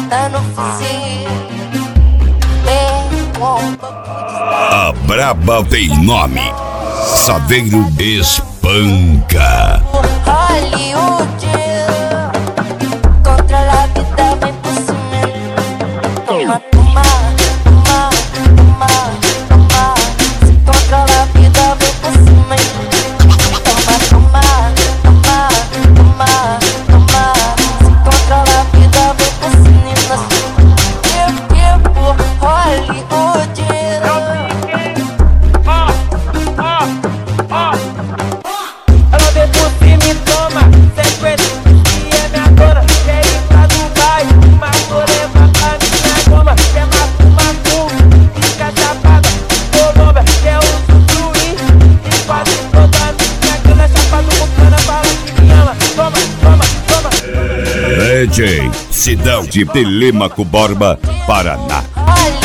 tá no fuzil. A braba tem nome. Saveiro espanca. Hollywood, controla a vida, vem por cima. Toma, toma, toma, toma, toma. Se controla a vida, vem por cima. Toma, toma, toma, toma, toma. Se controla a vida, vem por cima. Tipo Hollywood. Ela vem por cima e toma sequência, que é minha dona. Quer ir pra Dubai, mas vou levar pra minha goma. Quer macu, fica chapada, colomba. Quer usufruir e quase toda a minha grana. Chapado com cana, fala que me ama. Toma, toma, toma. DJ Cidão de Telêmaco Borba, Paraná.